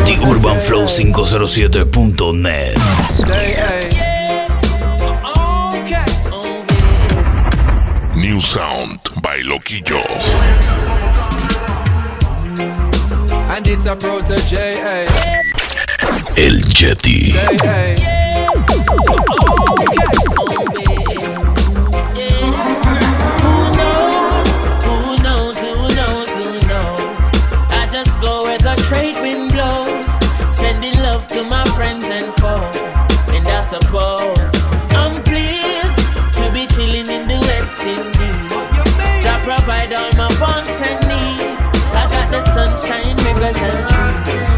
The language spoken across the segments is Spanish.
TheUrbanFlow507.net. New Sound by Loquillo. And it's a protege. El Yeti. Who knows? I just go where the trade wind blows, sending love to my friends and foes. And I suppose I'm pleased to be chilling in the West Indies. To provide all my wants and needs. I got the sunshine, rivers and trees.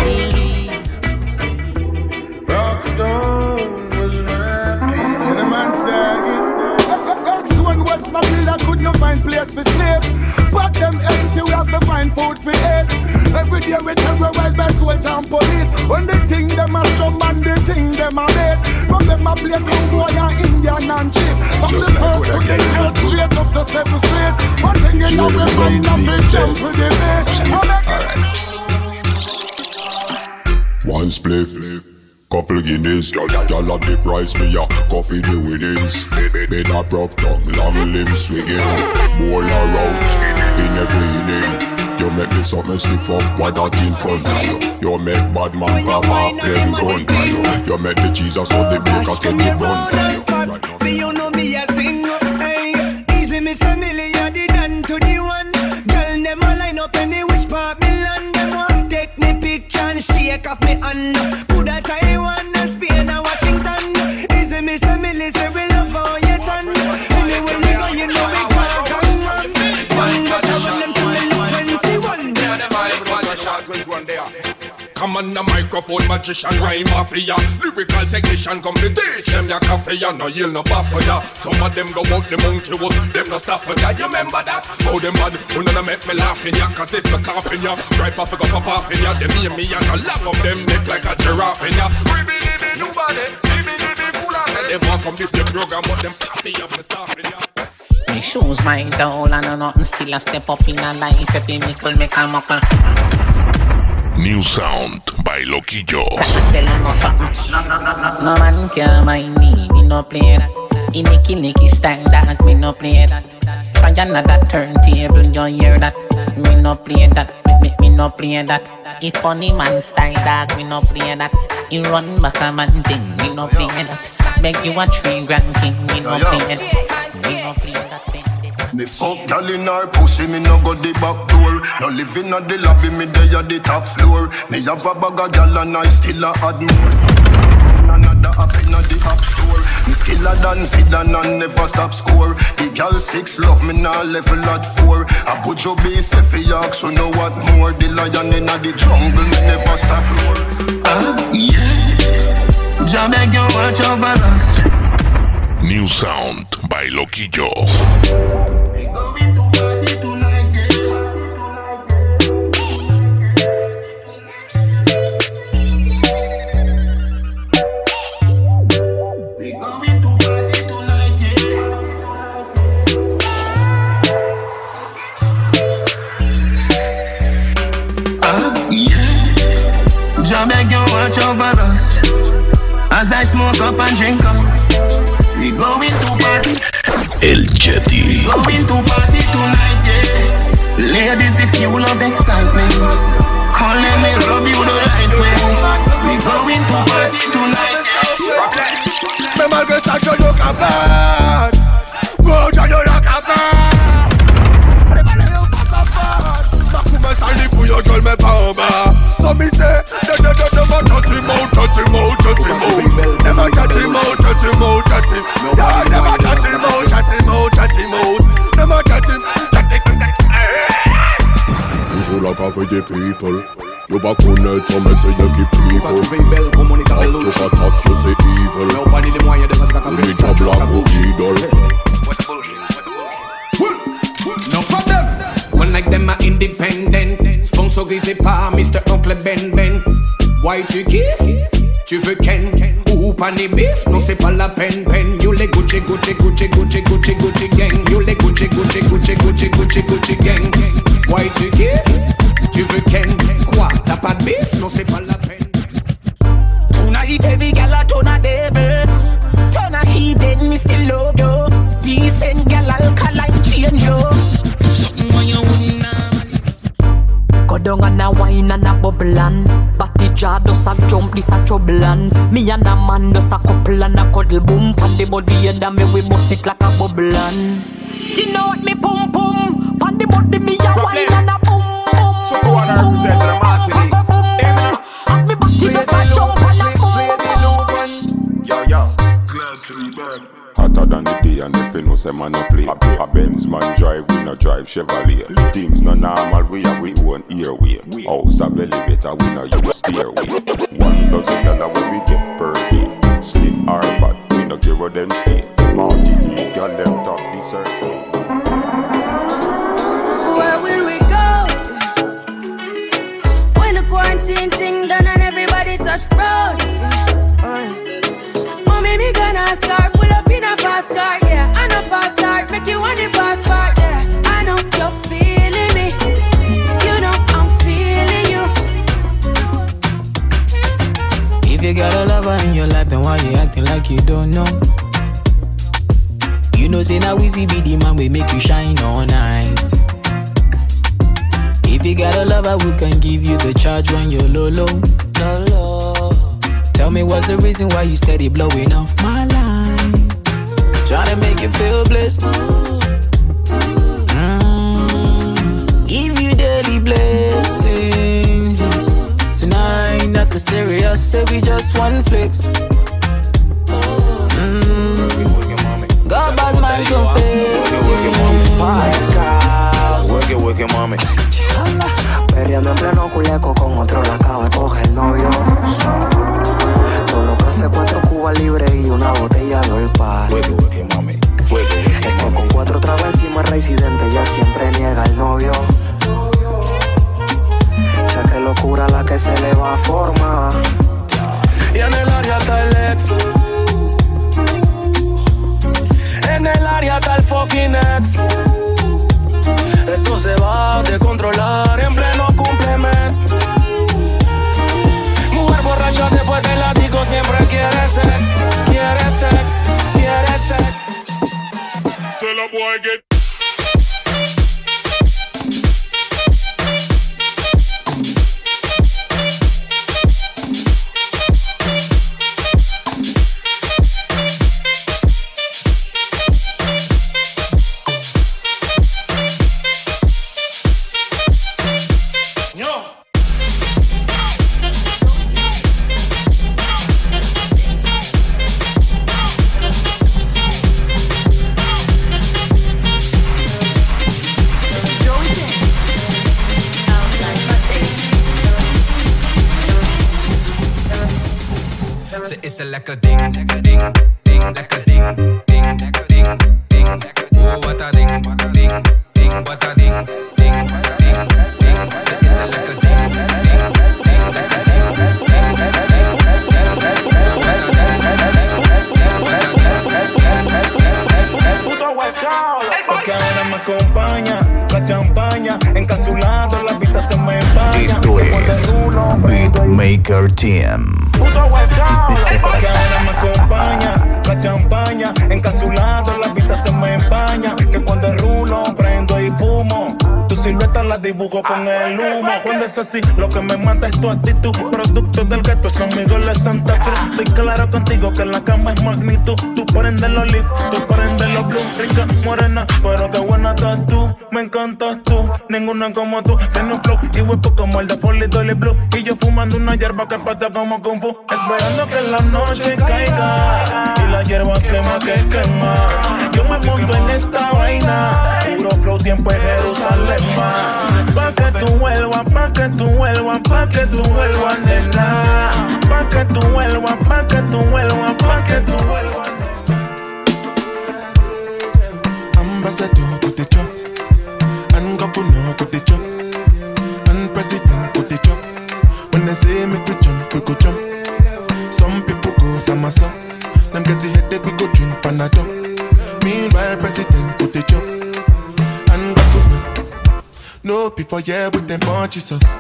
Could not find place for sleep. But them empty, we have to find food for eat. Every day we terrorize by soldiers and police. When they think them a strong and they think them a bait. From them a blame to Squad and Indian and cheap. From the first to the eighth, straight up the 7th street. One thing in every mind of it jump with the bait. One spliff, couple Guineas, y'all have the price, me a coffee the winnings. Bed a broke tongue, long limbs swinging. Bowl a route in every inning. You make me something stiff up, why that in front of you? You make bad man pop up, them gun for you. You make the Jesus so the baker take the run for you. For you know me a sing, hey. Easy Mr. Millie, you the done to the one. Girl, them a line up any which part me land. Them want take me picture and shake off me hand. Put a Taiwan and Spain and Washington. Easy Mr. Millie, say we love how you done. Anyway you go, you know we can't come on. One but I run them to me look 21. Yeah, them eyes was a shot 21 there. Come on the microphone, magician, rhyme mafia. Lyrical technician, come to teach them your coffee. You know you'll no back for ya. Some of them go out the monkey was, them no stop for ya. You remember that? How them bad, who none make me laugh in ya. Cause if me coughing ya, stripe off, go pop off in ya. Them hear me and a long of them neck like a giraffe in ya. Ribby-dibby nobody, ribby-dibby fool. I said them want come this the program, but them fuck me up and stuff in ya. Me shoes my doll and nothing still a step up in a life. If you nickel make a muckle. New Sound by Loquillo. Tell you no something. No man can mind me no play that. In the nicky style that, me no play that. Try another turntable, you hear that. Me no play that, me no play that. If funny man style that, me no play that. You run back a man thing, me no play that. Beg you a 3 grand king, me no play that. Me no play that thing. Me fuck gal in her pussy, me no go the back door. No living at the lobby, me dey at the top floor. Me have a bag of gal and I still a add more. Another up in the app store. Me skiller than Zidane and never stop score. The gal 6 love me now level at 4. A bujo base if he ask, so know what more. The lion in the jungle, me never stop roar. Yeah. Jah beg you watch over us. New Sound by Loquillo. We going to party tonight, yeah. We going to party tonight, yeah. Yeah. Jah beg you watch over us as I smoke up and drink up. We going to party. El Yeti. We going to party tonight, yeah. Ladies, if you love excitement, come let me rub you the right way. We going to party tonight, yeah. Me malgré ça je look a bad. Go je look a bad. Me malgré ça look a bad. Ma coupe sali pour yo gueule me pas en bas. So me say, de va chat him out. Dem a chat him out. Yeah, dem a chat him out. Dem a chat him. You should like have the people. You back on it, to make say you keep people. Up to shut up, you say evil. We need a black OG doll. No from them. One like them are independent. Sponsor grisé par Mr. Oncle Ben. Why tu kiffes? Tu veux Ken? Ou pas ni bif? Non c'est pas la peine. You les Gucci gang. You les Gucci gang. Why tu kiffes? Tu veux Ken? Quoi? T'as pas de bif? Non c'est pas down and a wine and a bubble and Batty jar does a jump, this a trouble and me and a man does a couple and a cuddle boom. Pan the body head and me we bust it like a bubble and you know what me pum pum. Pan the body me a wine and a boom boom. So go on and represent the Martinique. And me batty does a jump and a boom boom. Yo yo. Hotter than the day and if you know say man no play. A Benz man drive, we no drive Chevrolet. Things no normal, we have we own airway. House a belly better, we no use stairway. 1 dozen gala when we get per day. Slim or fat, we no care where them stay. Martinique, girl them top the circle. Where will we go when the quarantine thing done and everybody touch road? Mommy, me gonna start pull up in a fast car, yeah. And a fast start, make you want the fast part, yeah. I know you're feeling me, you know I'm feeling you. If you got a lover in your life, then why you acting like you don't know? You know say now Weezy be the man we make you shine all night. If you got a lover who can give you the charge when you're low. Tell me what's the reason why you steady blowing off my line? Tryna make you feel blessed. Give you daily blessings. Tonight, nothing serious, say we just one flex. God bad man confess. Work it, mami. Perreando en pleno culeco con otro la acaba de coger el novio. Todo lo que hace 4 cubas libres y una botella de Olpar. Es que con 4 tragos encima el residente ya siempre niega al novio. Ya que locura la que se le va a formar. Y en el área está el ex. En el área está el fucking ex. Esto se va a descontrolar en pleno cumplemes. Mujer borracha después del látigo siempre quiere sex. Quiere sex, quiere sex. Tell a boy get. It's a like a ding, ding, ding, like a ding, ding, ding, ding. Oh, what a ding, ding, ding, what a ding, ding, ding, ding. So it's a like a ding, ding, ding, like a ding, ding, ding, ding. Porque ahora me acompaña la champaña, encapsulado la vista se me empaña. Esto es Beatmaker Team. Porque ahora me acompaña la champaña, encapsulado la vista se me empaña. Que cuando el rulo prendo y fumo, tu silueta la dibujo con el humo. Cuando es así, lo que me mata es tu actitud. Producto del gueto, son mis goles Santa Cruz. Estoy claro contigo que en la cama es magnitud. Tú prendes los leaf, tú prendes los blue. Rica, morena, pero qué buena estás tú. Me encantas tú, ninguna como tú. Tienes un flow y hueco como el de Foley Dolly Blue. Y yo fumando una hierba que pata como Kung Fu. Esperando que la noche caiga y la hierba quema que quema. Yo me monto en esta vaina, puro flow, tiempo en Jerusalén. Pa' que tú vuelvas, pa' que tú vuelvas, pa' que tú vuelvas, nena. Pa' que tú vuelvas, pa' que tú vuelvas, pa' que tú vuelvas, nena. Ambassador to the job, and governor to the job, and president to the job. When they say make we go jump. Some people go somersault, them get the headache, we go drink Panadol. Meanwhile, president to the job, and governor. No people here with them punches us.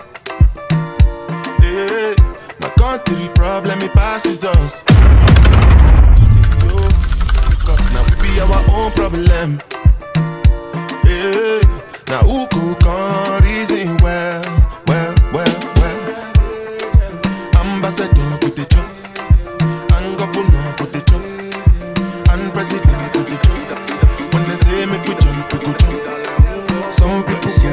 Hey, my country problem, it passes us. Cause now we be our own problem. Hey, now who go come reason well.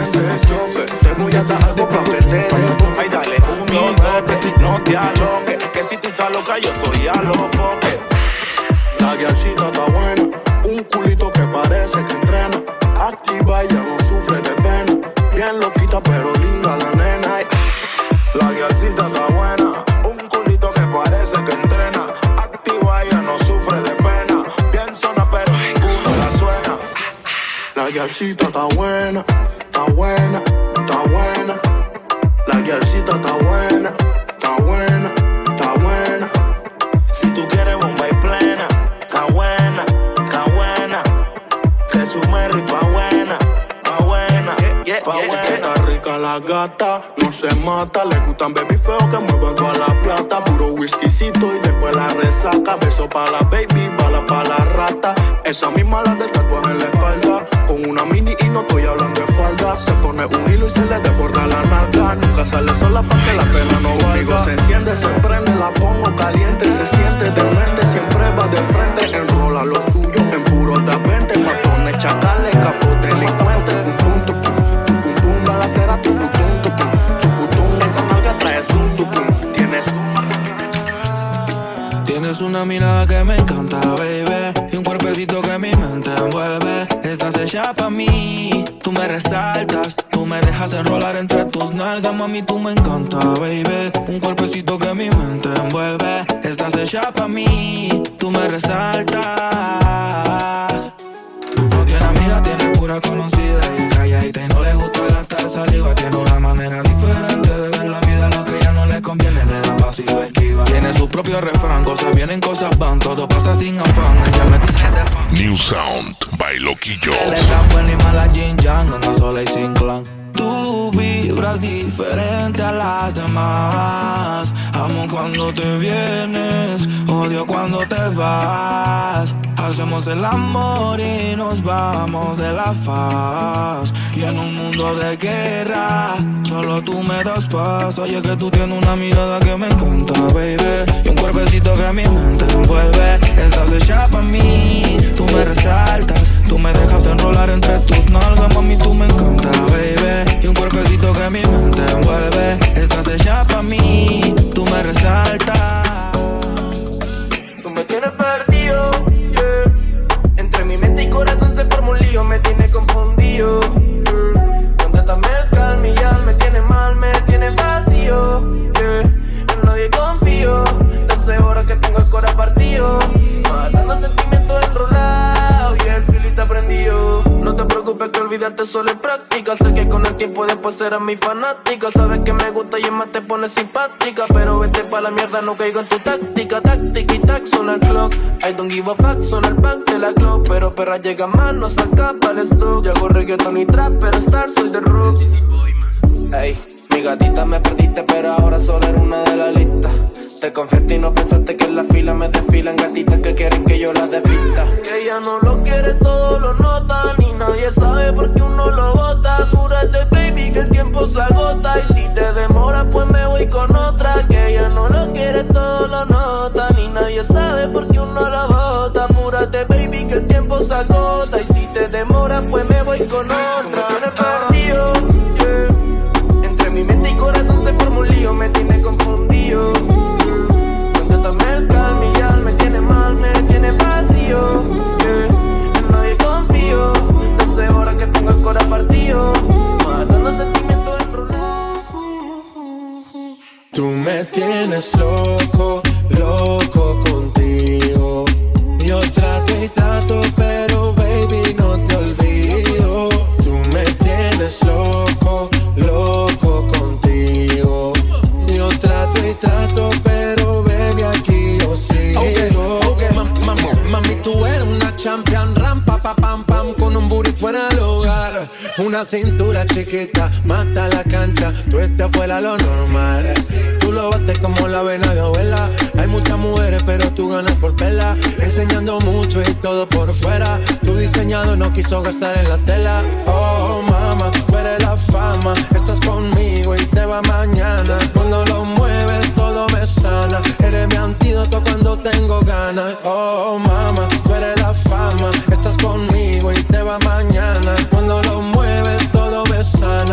se choque. Te voy a dar algo pa' que te dé. Ay, dale un toque, si no te aloques. Que si tú estás loca, yo estoy a los foques. La guialcita está buena, un culito que parece que entrena. Activa y ya no sufre de pena. Bien loquita pero linda la nena. La guialcita está buena, un culito que parece que entrena. Activa y ya no sufre de pena. Bien zona pero ninguno la suena. La guialcita está buena, está buena, está buena. La guialcita está buena, está buena, está buena. Si tú quieres bomba y plena, está buena, está buena. Que su Mary pa' buena, pa' buena, pa' buena. Está rica la gata, no se mata. Le gustan baby feo que muevan toda la plata. Puro whiskycito y después la resaca. Beso pa' la baby, bala pa' la rata. Esa misma la del tatuaje en la espalda. Con una mini y no estoy hablando de falda. Se pone un hilo y se le desborda la nalga. Nunca sale sola pa' que la pena no valga. Se enciende, se prende, la pongo caliente. Se siente demente, siempre va de frente. Enrola lo suyo en puro de 20. Matones, chacales, capos delincuentes. Pum, pum, pum, pum, pum, balacera, tu pum, tu pum, tu pum. Esa nalga trae su tu pum. Tienes una mirada que me encanta, baby, y un cuerpecito que mi mente envuelve. Estás hecha pa' mí, tú me resaltas, tú me dejas enrolar entre tus nalgas, mami, tú me encanta, baby. Un cuerpecito que mi mente envuelve. Estás hecha pa' mí, tú me resaltas. No tiene amiga, tiene pura conocida y calladita y no le gusta gastar saliva. Tiene una manera diferente de ver la vida, lo que ya no le conviene le da paso y lo esquiva. Tiene su propio refrán, cosas vienen, cosas van, todo pasa sin afán. Ella me tiene de fan. New Sound by Loquillo. Él es tan buena y mala Jin Yang, anda sola y sin clan. Tú vibras diferente a las demás. Amo cuando te vienes, odio cuando te vas. Hacemos el amor y nos vamos de la faz. Y en un mundo de guerra, solo tú me das paz. Oye que tú tienes una mirada que me encanta, baby, y un cuerpecito que mi mente envuelve. Estás hecha pa' mí, tú me resaltas, tú me dejas enrolar entre tus nalgas, mami, tú me encanta, baby. Y un cuerpecito que mi mente envuelve. Estás hecha pa' mí, tú me resaltas. Tú me tienes perdido, yeah. Entre mi mente y corazón se forma un lío, me tiene confundido, yeah. Contrátame el calma y ya me tiene mal, me tiene vacío, yeah. En nadie confío, hace horas que tengo el corazón partido, matando sentimientos enrolados y el filito prendido. No te preocupes que olvidarte solo es práctica. Sé que con el tiempo después serás mi fanática. Sabes que me gusta y es más te pones simpática. Pero vete pa' la mierda, no caigo en tu táctica. Táctica y tac, suena el clock. I don't give a fuck, suena el back de la clock. Pero perra llega más, no se acaba el stock. Yo hago reggaeton y trap, pero star soy de rock. Ey, mi gatita me perdiste, pero ahora solo eres una de la lista. Te confiaste y no pensaste que en la fila me desfilan gatitas que quieren que yo las despista. Que ella no lo quiere, todo lo nota, ni nadie sabe por qué uno lo bota. Apúrate, baby, que el tiempo se agota. Y si te demora, pues me voy con otra. Que ella no lo quiere, todo lo nota, ni nadie sabe por qué uno lo bota. Apúrate, baby, que el tiempo se agota. Y si te demora, pues me voy con otra. Me perdido, yeah. Entre mi mente y corazón se forma un lío, me tiene confundido. Contrátame el calma y ya me tiene mal, me tiene vacío, yeah. En nadie confío, hace horas que tengo el corazón partido, matando sentimientos enrolados. Tú me tienes loco, loco contigo. Yo trato y trato, pero baby no te olvido. Tú me tienes loco, loco contigo. Yo trato y trato, pero baby aquí yo sigo. Okay. Mami, tú eres una champion, rampa, pa, pam, pam, con un booty fuera del hogar. Una cintura chiquita, mata la cancha, tú estás fuera lo normal. Tú lo bates como la vena de abuela. Hay muchas mujeres, pero tú ganas por pela. Enseñando mucho y todo por fuera. Tu diseñado no quiso gastar en la tela. Oh, mama, tú eres la fama. Estás conmigo y te va mañana. Cuando lo mueves, todo me sana. Eres mi antídoto cuando tengo ganas. Oh, mama, tú eres la fama. Estás conmigo y te va mañana. Cuando lo mueves, todo me sana.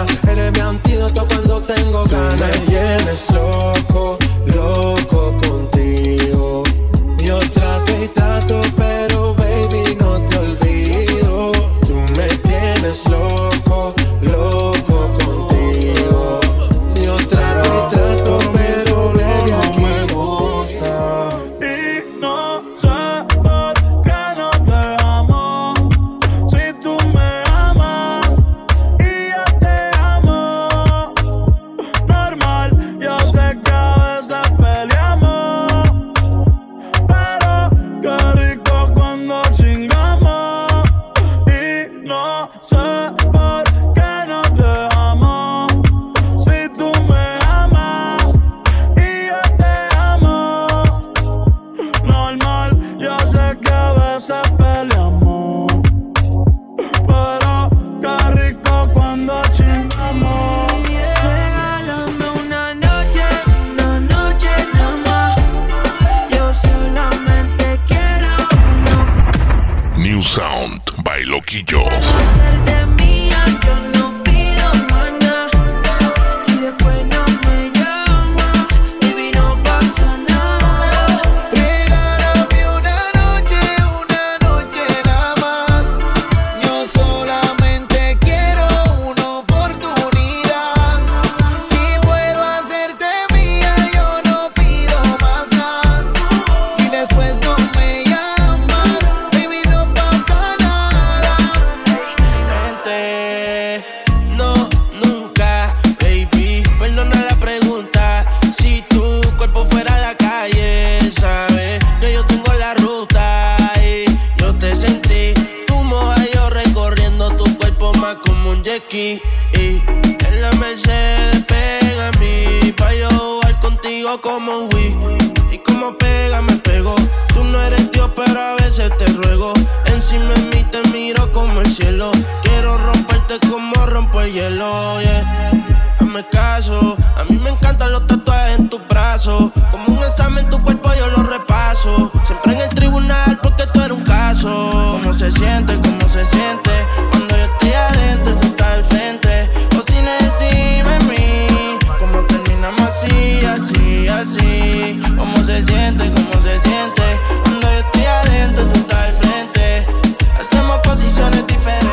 Y en la Mercedes pega a mí, pa' yo jugar contigo como Wii. Y como pega me pegó. Tú no eres Dios pero a veces te ruego. Encima de mí te miro como el cielo. Quiero romperte como rompo el hielo, yeah. Hazme caso, a mí me encantan los tatuajes en tus brazos. Como un examen tu cuerpo yo lo repaso. Siempre en el tribunal porque tú eres un caso. ¿Cómo se siente? ¿Cómo se siente? Cuando yo estoy adentro tú estás al frente. Cocina encima de mí. ¿Cómo terminamos así, así, así? ¿Cómo se siente? ¿Cómo se siente? Cuando yo estoy adentro tú estás al frente. Hacemos posiciones diferentes.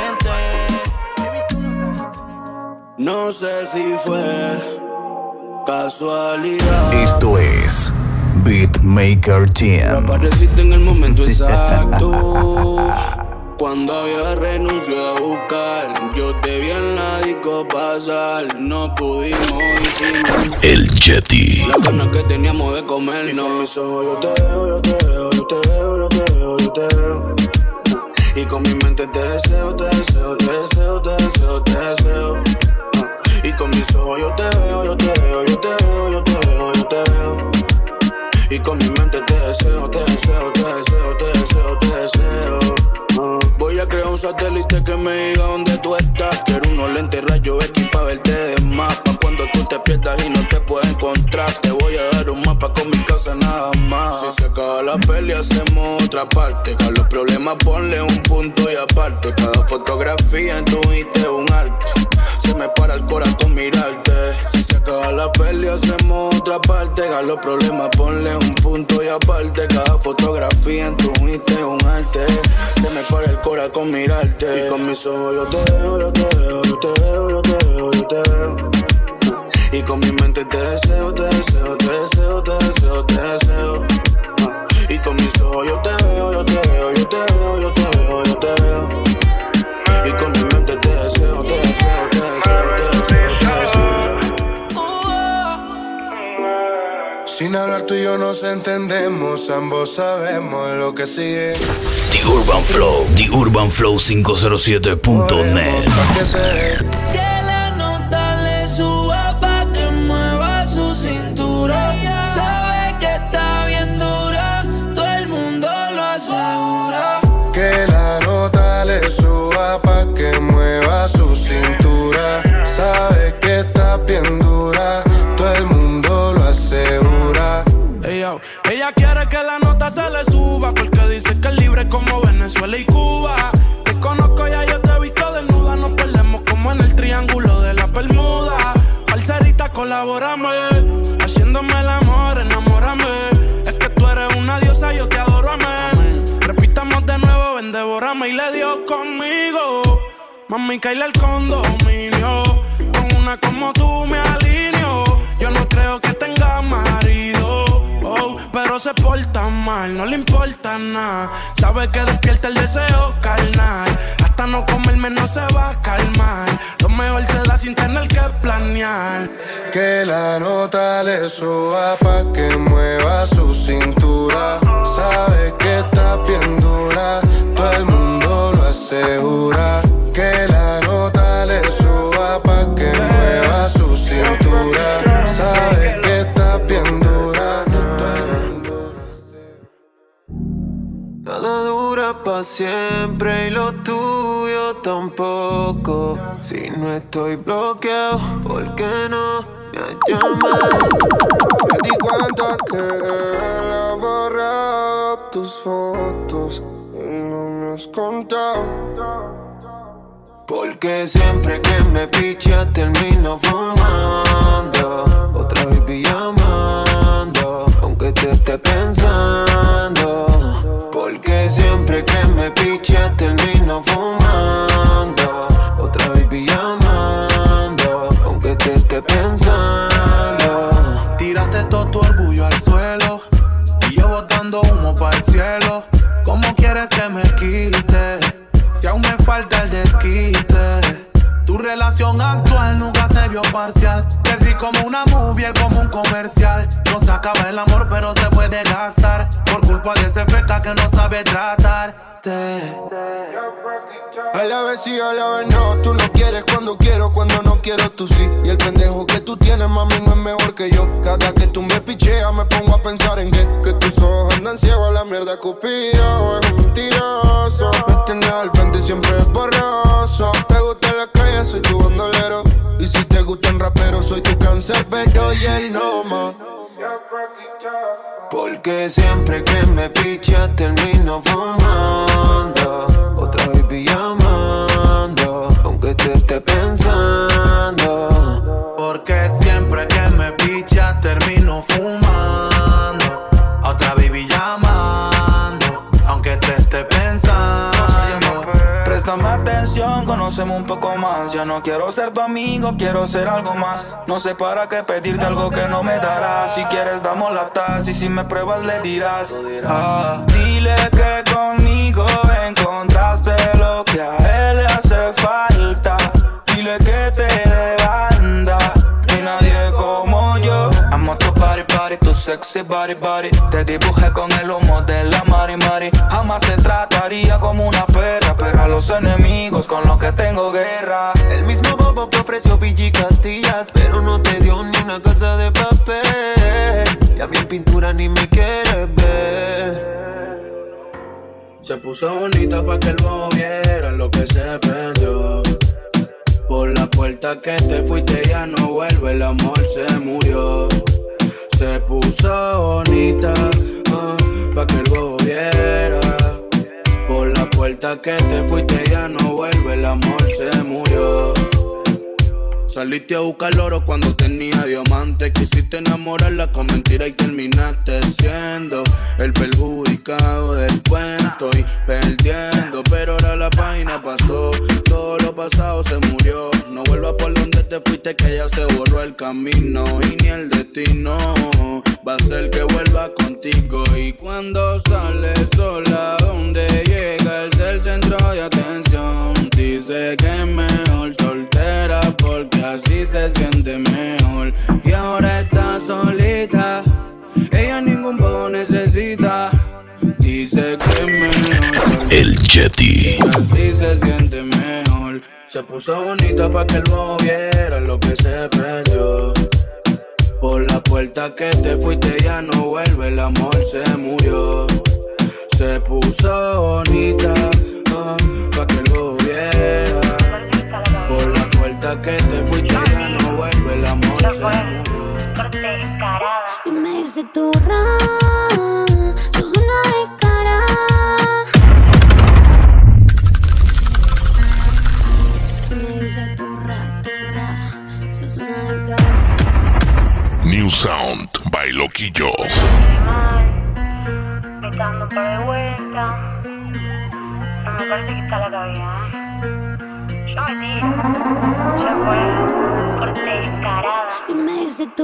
No sé si fue casualidad. Esto es Beatmaker Team. Apareciste en el momento exacto. Cuando había renunciado a buscar, yo te vi en la disco pasar. No pudimos disimular El Yeti. las ganas que teníamos de comer. Y no mis ojos, yo te veo, yo te veo, yo te veo, yo te veo, yo te veo. Y con mi mente te deseo, te deseo, te deseo, te deseo, te deseo. Y con mis ojos yo te veo, yo te veo, yo te veo, yo te veo, yo te veo. Y con mi mente te deseo, te deseo, te deseo, te deseo, te deseo. Voy a crear un satélite que me diga dónde tú estás. Quiero unos lentes rayos X pa' verte de más. Pa' cuando tú te pierdas y no te puedas encontrar. Te voy a dar un mapa con mi casa nada más. Si se acaba la peli hacemos otra parte. Que a los problemas ponle un punto y aparte. Cada fotografía en tu hit es un arte. Se me para el corazón mirarte. Si se acaba la peli hacemos otra parte. A los problemas ponle un punto y aparte. Cada fotografía en tu hit es un arte. Se me para el corazón mirarte. Y con mis ojos yo te veo, yo te veo, yo te veo, yo te veo, yo te veo. Y con mi mente te deseo, te deseo, te deseo, te deseo, te deseo. Y con mis ojos yo te veo, yo te veo, yo te veo, yo te veo, yo te veo. Y con mi mente te deseo, te deseo, te deseo, te deseo, te deseo. Sin hablar tú y yo nos entendemos, ambos sabemos lo que sigue. The Urban Flow, TheUrbanFlow507.net. Que la nota le suba pa' que mueva su cintura. Sabe que está bien dura, todo el mundo lo asegura. Que la nota le suba pa' que mueva su cintura. Sabe que está bien dura, todo el mundo lo asegura. Ella quiere que la nota se le suba porque dice que es libre como Venezuela y Cuba. Te conozco, ya yo te he visto desnuda. Nos perdemos como en el triángulo de la Bermuda. Parcerita, colabórame, haciéndome el amor, enamórame. Es que tú eres una diosa, yo te adoro, amén. Repitamos de nuevo, ven, devórame. Y le dio conmigo, mami, caíle el condominio. Con una como tú me alineo. Yo no creo que tenga marido, pero se porta mal, no le importa nada. Sabe que despierta el deseo carnal. Hasta no comerme no se va a calmar. Lo mejor se da sin tener que planear. Que la nota le suba pa' que mueva su cintura. Sabe que está bien dura, todo el mundo lo asegura. Que la nota le suba pa' que mueva su cintura. Sabe que está bien dura, todo el mundo lo asegura. Nada dura pa' siempre y lo tuyo tampoco. Si no estoy bloqueado, ¿por qué no me llamas? Me di cuenta que él ha borrado tus fotos y no me has contado. Porque siempre que me picha termino fumando. Otra vez llamando, aunque te esté pensando. Porque siempre que me picha termino fumando. Otra vez llamando, aunque te esté pensando. Tiraste todo tu orgullo al suelo y yo botando humo para el cielo. ¿Cómo quieres que me quite? Si aún me falta el desquite. Tu relación actual nunca se vio parcial. Te di como una movie, él como un comercial. No se acaba el amor pero se puede gastar por culpa de ese feca que no sabe tratarte. A la vez sí, a la vez no. Tú no quieres cuando quiero, cuando no quiero tú sí. Y el pendejo que tú tienes, mami, no es mejor que yo. Cada que tú me picheas me pongo a pensar en que tus ojos andan ciegos. La mierda Cupido es un mentiroso. Me tienes al frente y siempre es borroso. Te gusta la calle, soy tu bandolero. Y si te gustan raperos, soy tu cancerbero y el no más. Porque siempre que me pichas termino fumando. Otra baby llamando, aunque te esté pensando. Porque siempre que me pichas termino fumando. Otra baby llamando, aunque te esté pensando. Préstame atención, conóceme un poco más. Ya no quiero ser tu amigo, quiero ser algo más. No sé para qué pedirte algo que no me darás. Si quieres damos la taza y si me pruebas le dirás. Dile que conmigo encontraste lo que a él le hace falta. Dile que te dé banda, no hay nadie como yo. Amo tu body, body, tu sexy body, body. Te dibujé con el humo de la mari, mari. Jamás te trataría como una perra, pero a los enemigos con los que tengo guerra. El mismo bobo que ofreció Villa Castillas, pero no te dio ni una casa de papel. Y a mí en pintura ni me quieres ver. Se puso bonita pa' que el bobo viera lo que se perdió. Por la puerta que te fuiste ya no vuelve, el amor se murió. Se puso bonita pa' que el bobo viera. Por la puerta que te fuiste ya no vuelve, el amor se murió. Saliste a buscar oro cuando tenía diamante. Quisiste enamorarla con mentira y terminaste siendo el perjudicado del cuento y perdiendo. Pero ahora la página pasó, todo lo pasado se murió. No vuelvas por donde te fuiste que ya se borró el camino. Y ni el destino va a ser que vuelva contigo. Y cuando sales sola, donde llega el centro de atención. Dice que es mejor soltera porque así se siente mejor. Y ahora está solita, ella ningún poco necesita. Dice que es mejor El Yeti. así se siente mejor. Se puso bonita pa' que el bobo viera lo que se perdió. Por la puerta que te fuiste ya no vuelve, el amor se murió. Se puso bonita pa' que el bobo viera. Por la puerta que te fuiste ya no vuelve, el amor se murió. Y me dice tu sos una descarada. Y me dice tu sos una descarada. New Sound by Loquillo. Me está dando por de vuelta. No me parece que está la cabeza. Yo me tiro. Yo fue por descarada. Y me dice tu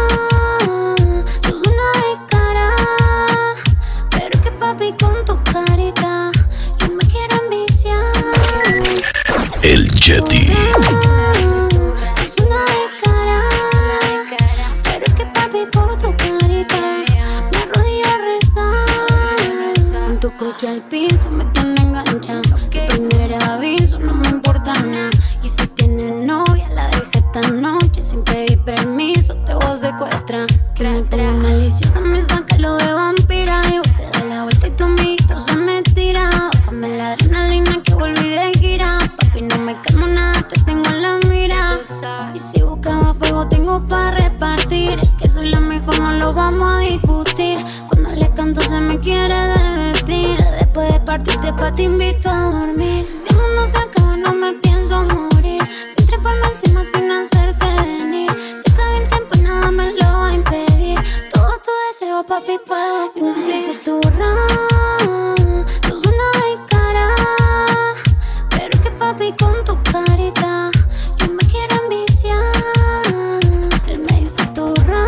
sos una descarada. Pero que papi con tu carita yo me quiero enviciar. El Yeti. Sos una descarada. Pero que papi por tu carita me arrodillo a rezar. Con tu coche al piso me están enganchando. Primer aviso, no me importa nada. Y si tienes novia, la dejé esta noche sin pedir permiso, te voy a secuestrar. Que me pongo maliciosa, me saca lo de vampira. Y vos te das la vuelta y tu amiguito se me tira. Bájame la adrenalina que volví de gira. Papi, no me calmo nada, te tengo en la mira. Y si buscaba fuego, tengo para repartir. Es que soy la mejor, no lo vamos a discutir. Cuando le canto se me quiere derretir. Después de partirte pa' te invito a dormir. Si el mundo se acaba no me pienso morir. Sin treparme encima sin hacerte venir. Se acaba el tiempo y nada me lo va a impedir. Todo tu deseo papi puedo cumplir. Y me dice tu sos una descarada. Pero que papi con tu carita yo me quiero enviciar. Él me dice tu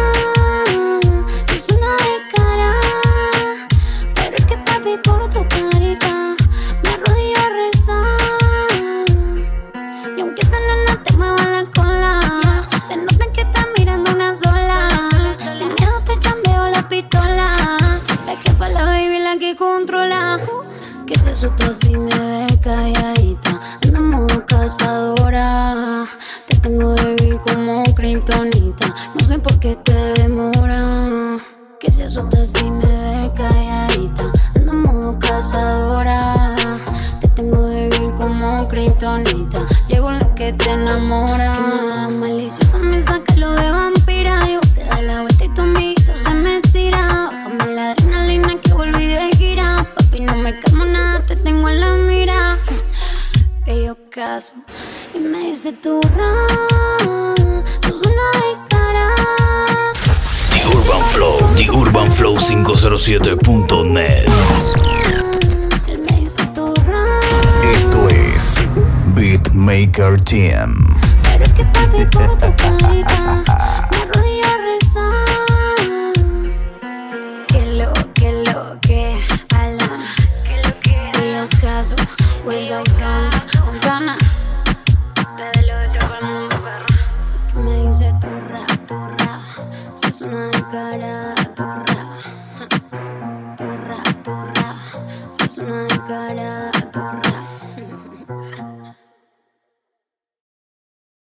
sos una descarada. Pero que papi por tu carita me arrodillo a rezar. tengo débil como kriptonita. No sé por qué te demora. Que se asusta si me ve calladita. Ando en modo cazadora. Te tengo débil como kriptonita. Llego la que te enamora. Que me da maliciosa, me saca lo de vampira. Yo te da la vuelta y tu amiguito se me tira. Bájame la adrenalina que volví de gira. Papi, no me calmo nada, te tengo en la mira. Bello caso y me dice tu sos una descarada. The Urban Flow 507.net. Él me dice tu Esto es Beatmaker Team. pero es que papi por tu carita me arrodillo a rezar. Que Alan, Bello caso, Westside Guns, Montana. Pedelo de todo el mundo, perro. Que me dice turra, sos una descarada, turra.